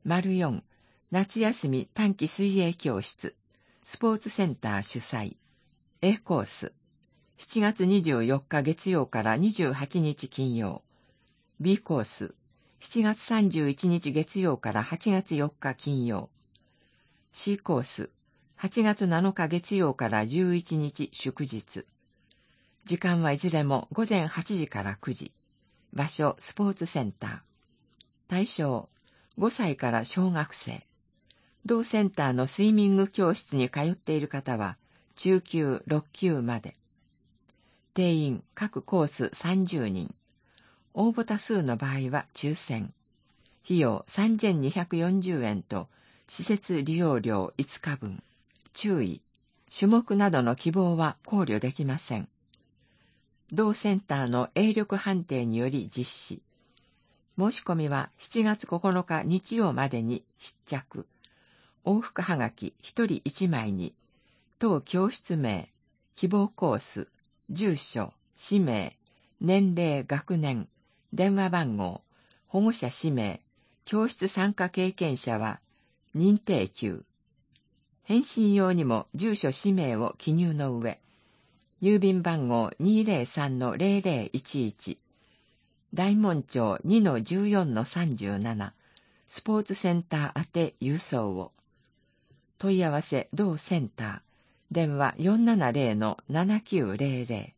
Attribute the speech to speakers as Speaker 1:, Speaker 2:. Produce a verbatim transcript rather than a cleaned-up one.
Speaker 1: よん、夏休み短期水泳教室、スポーツセンター主催。A コース、しちがつにじゅうよっか月曜からにじゅうはちにち金曜。B コース、しちがつさんじゅういちにち月曜からはちがつよっか金曜。C コース、はちがつなのか月曜からじゅういちにち祝日。時間はいずれもごぜんはちじからくじ。場所、スポーツセンター。対象、ごさいから小学生。同センターのスイミング教室に通っている方は、中級、ろっきゅうまで。定員、各コースさんじゅうにん。応募多数の場合は抽選。費用さんぜんにひゃくよんじゅうえんと、施設利用料いつかぶん。注意、種目などの希望は考慮できません。同センターの泳力判定により実施。申し込みはしちがつここのか日曜までに必着。往復はがきひとりいちまいに、当教室名、希望コース、住所、氏名、年齢、学年、電話番号、保護者氏名、教室参加経験者は認定級。返信用にも住所氏名を記入の上、郵便番号 にーぜろさんのぜろぜろいちいち、大門町 にのじゅうよんのさんじゅうなな、スポーツセンター宛て郵送を。問い合わせ同センター、電話 よんななぜろのななきゅうぜろぜろ。